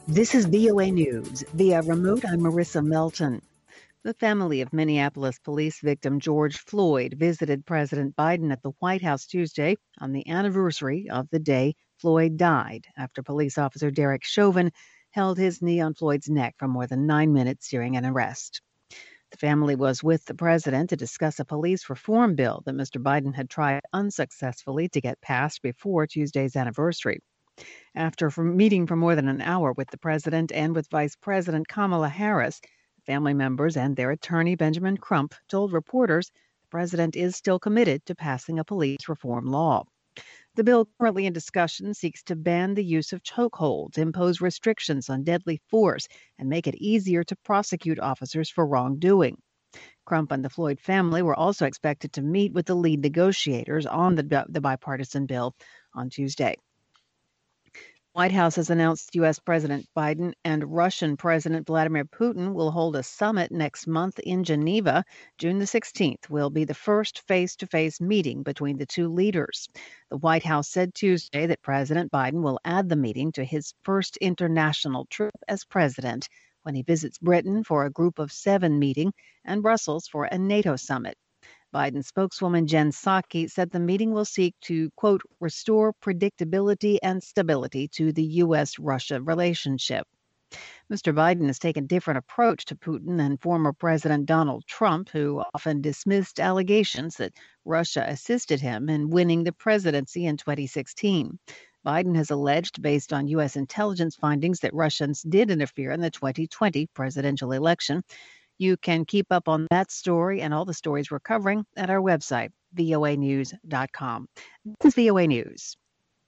This is VOA News. Via remote, I'm Marissa Melton. The family of Minneapolis police victim George Floyd visited President Biden at the White House Tuesday on the anniversary of the day Floyd died after police officer Derek Chauvin held his knee on Floyd's neck for more than 9 minutes during an arrest. The family was with the president to discuss a police reform bill that Mr. Biden had tried unsuccessfully to get passed before Tuesday's anniversary. After meeting for more than an hour with the president and with Vice President Kamala Harris, family members and their attorney Benjamin Crump told reporters the president is still committed to passing a police reform law. The bill currently in discussion seeks to ban the use of chokeholds, impose restrictions on deadly force, and make it easier to prosecute officers for wrongdoing. Crump and the Floyd family were also expected to meet with the lead negotiators on the bipartisan bill on Tuesday. White House has announced U.S. President Biden and Russian President Vladimir Putin will hold a summit next month in Geneva. June the 16th will be the first face-to-face meeting between the two leaders. The White House said Tuesday that President Biden will add the meeting to his first international trip as president when he visits Britain for a Group of Seven meeting and Brussels for a NATO summit. Biden spokeswoman Jen Psaki said the meeting will seek to, quote, restore predictability and stability to the U.S.-Russia relationship. Mr. Biden has taken a different approach to Putin than former President Donald Trump, who often dismissed allegations that Russia assisted him in winning the presidency in 2016. Biden has alleged, based on U.S. intelligence findings, that Russians did interfere in the 2020 presidential election. You can keep up on that story and all the stories we're covering at our website, voanews.com. This is VOA News.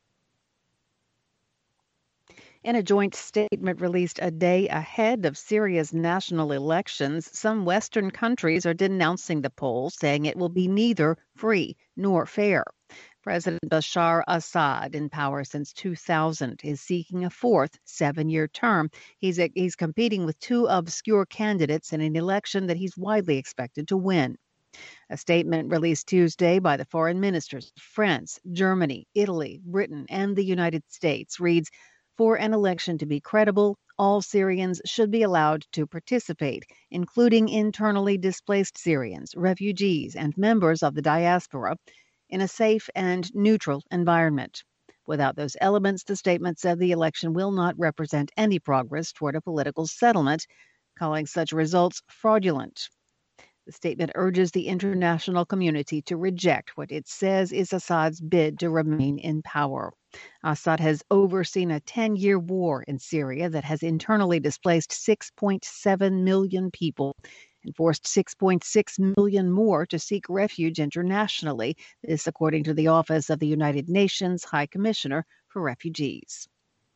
In a joint statement released a day ahead of Syria's national elections, some Western countries are denouncing the poll, saying it will be neither free nor fair. President Bashar Assad, in power since 2000, is seeking a fourth 7-year term. He's competing with two obscure candidates in an election that he's widely expected to win. A statement released Tuesday by the foreign ministers of France, Germany, Italy, Britain, and the United States reads, for an election to be credible, all Syrians should be allowed to participate, including internally displaced Syrians, refugees, and members of the diaspora, in a safe and neutral environment. Without those elements, the statement said the election will not represent any progress toward a political settlement, calling such results fraudulent. The statement urges the international community to reject what it says is Assad's bid to remain in power. Assad has overseen a 10-year war in Syria that has internally displaced 6.7 million people and forced 6.6 million more to seek refuge internationally, this according to the Office of the United Nations High Commissioner for Refugees.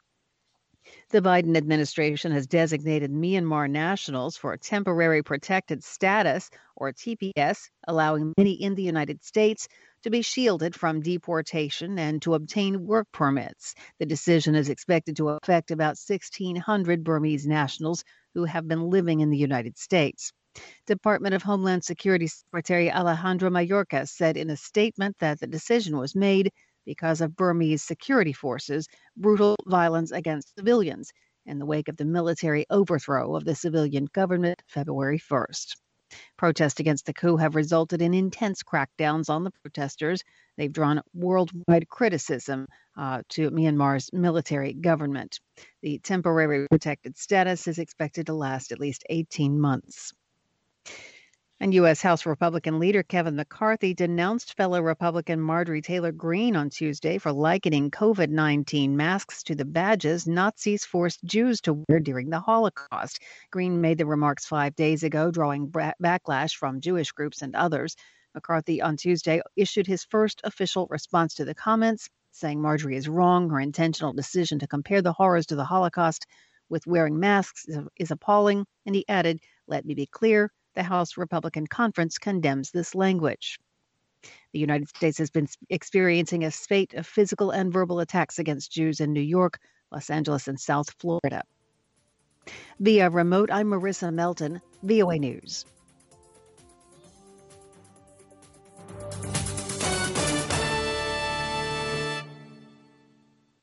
The Biden administration has designated Myanmar nationals for temporary protected status, or TPS, allowing many in the United States to be shielded from deportation and to obtain work permits. The decision is expected to affect about 1,600 Burmese nationals who have been living in the United States. Department of Homeland Security Secretary Alejandro Mayorkas said in a statement that the decision was made because of Burmese security forces' brutal violence against civilians in the wake of the military overthrow of the civilian government February 1st. Protests against the coup have resulted in intense crackdowns on the protesters. They've drawn worldwide criticism to Myanmar's military government. The temporary protected status is expected to last at least 18 months. And U.S. House Republican leader Kevin McCarthy denounced fellow Republican Marjorie Taylor Greene on Tuesday for likening COVID-19 masks to the badges Nazis forced Jews to wear during the Holocaust. Greene made the remarks 5 days ago, drawing backlash from Jewish groups and others. McCarthy on Tuesday issued his first official response to the comments, saying Marjorie is wrong. Her intentional decision to compare the horrors to the Holocaust with wearing masks is appalling. And he added, let me be clear, the House Republican Conference condemns this language. The United States has been experiencing a spate of physical and verbal attacks against Jews in New York, Los Angeles, and South Florida. Via remote, I'm Marissa Melton, VOA News.